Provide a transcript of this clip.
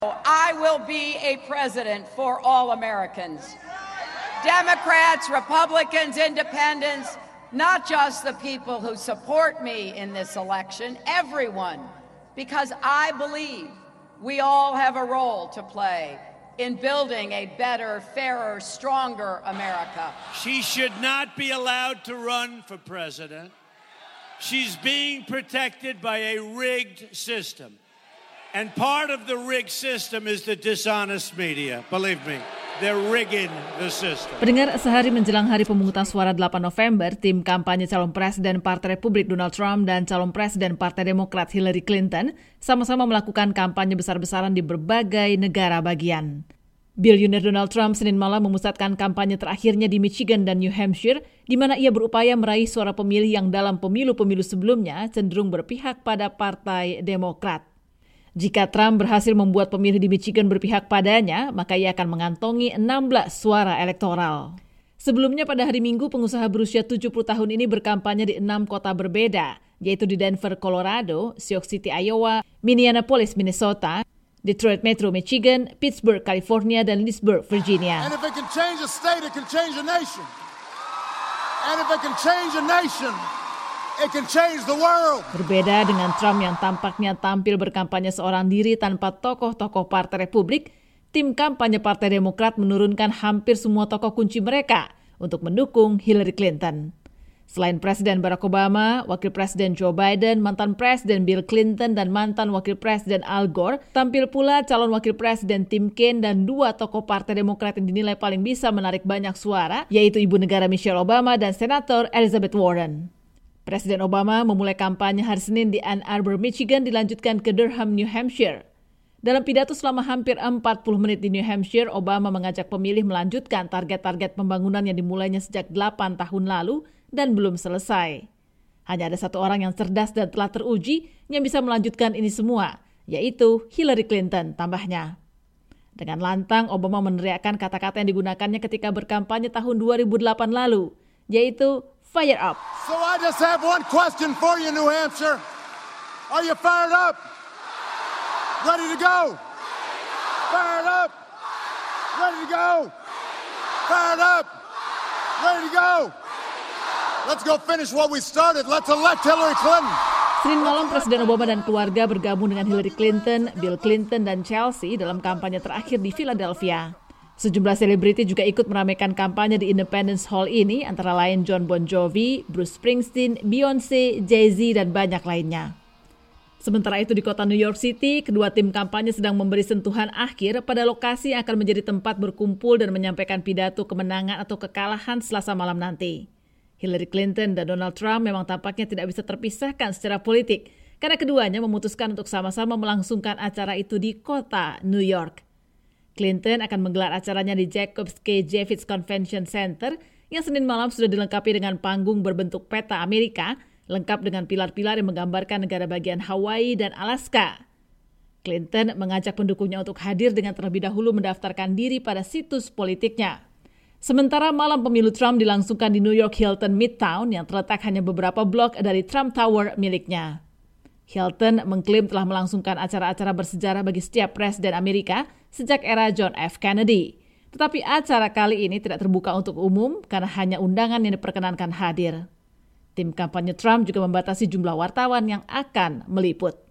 I will be a president for all Americans. Democrats, Republicans, Independents, not just the people who support me in this election, everyone, because I believe we all have a role to play in building a better, fairer, stronger America. She should not be allowed to run for president. She's being protected by a rigged system. And part of the rigged system is the dishonest media. Believe me, they're rigging the system. Pendengar, sehari menjelang hari pemungutan suara 8 November, tim kampanye calon presiden Partai Republik Donald Trump dan calon presiden Partai Demokrat Hillary Clinton sama-sama melakukan kampanye besar-besaran di berbagai negara bagian. Bilioner Donald Trump Senin malam memusatkan kampanye terakhirnya di Michigan dan New Hampshire, di mana ia berupaya meraih suara pemilih yang dalam pemilu-pemilu sebelumnya cenderung berpihak pada Partai Demokrat. Jika Trump berhasil membuat pemilih di Michigan berpihak padanya, maka ia akan mengantongi 16 suara elektoral. Sebelumnya pada hari Minggu, pengusaha berusia 70 tahun ini berkampanye di 6 kota berbeda, yaitu di Denver, Colorado, Sioux City, Iowa, Minneapolis, Minnesota, Detroit Metro, Michigan, Pittsburgh, California, dan Leesburg, Virginia. And if it can change a state, it can change a nation. And if it can change a nation, it can change the world. Berbeda dengan Trump yang tampaknya tampil berkampanye seorang diri tanpa tokoh-tokoh Partai Republik, tim kampanye Partai Demokrat menurunkan hampir semua tokoh kunci mereka untuk mendukung Hillary Clinton. Selain Presiden Barack Obama, Wakil Presiden Joe Biden, mantan Presiden Bill Clinton, dan mantan Wakil Presiden Al Gore, tampil pula calon Wakil Presiden Tim Kaine dan 2 tokoh Partai Demokrat yang dinilai paling bisa menarik banyak suara, yaitu Ibu Negara Michelle Obama dan Senator Elizabeth Warren. Presiden Obama memulai kampanye hari Senin di Ann Arbor, Michigan, dilanjutkan ke Durham, New Hampshire. Dalam pidato selama hampir 40 menit di New Hampshire, Obama mengajak pemilih melanjutkan target-target pembangunan yang dimulainya sejak 8 tahun lalu dan belum selesai. Hanya ada satu orang yang cerdas dan telah teruji yang bisa melanjutkan ini semua, yaitu Hillary Clinton, tambahnya. Dengan lantang, Obama meneriakkan kata-kata yang digunakannya ketika berkampanye tahun 2008 lalu, yaitu fire up. So I just have one question for you, New Hampshire. Are you fired up? Ready to go? Fired up? Ready to go? Fired up? Ready to go? Let's go finish what we started. Let's elect Hillary Clinton. Senin malam, Presiden Obama dan keluarga bergabung dengan Hillary Clinton, Bill Clinton, dan Chelsea dalam kampanye terakhir di Philadelphia. Sejumlah selebriti juga ikut meramaikan kampanye di Independence Hall ini, antara lain John Bon Jovi, Bruce Springsteen, Beyonce, Jay-Z, dan banyak lainnya. Sementara itu di kota New York City, kedua tim kampanye sedang memberi sentuhan akhir pada lokasi yang akan menjadi tempat berkumpul dan menyampaikan pidato kemenangan atau kekalahan Selasa malam nanti. Hillary Clinton dan Donald Trump memang tampaknya tidak bisa terpisahkan secara politik, karena keduanya memutuskan untuk sama-sama melangsungkan acara itu di kota New York. Clinton akan menggelar acaranya di Jacobs K. Javits Convention Center yang Senin malam sudah dilengkapi dengan panggung berbentuk peta Amerika, lengkap dengan pilar-pilar yang menggambarkan negara bagian Hawaii dan Alaska. Clinton mengajak pendukungnya untuk hadir dengan terlebih dahulu mendaftarkan diri pada situs politiknya. Sementara malam pemilu Trump dilangsungkan di New York Hilton Midtown yang terletak hanya beberapa blok dari Trump Tower miliknya. Hilton mengklaim telah melangsungkan acara-acara bersejarah bagi setiap presiden Amerika sejak era John F. Kennedy. Tetapi acara kali ini tidak terbuka untuk umum karena hanya undangan yang diperkenankan hadir. Tim kampanye Trump juga membatasi jumlah wartawan yang akan meliput.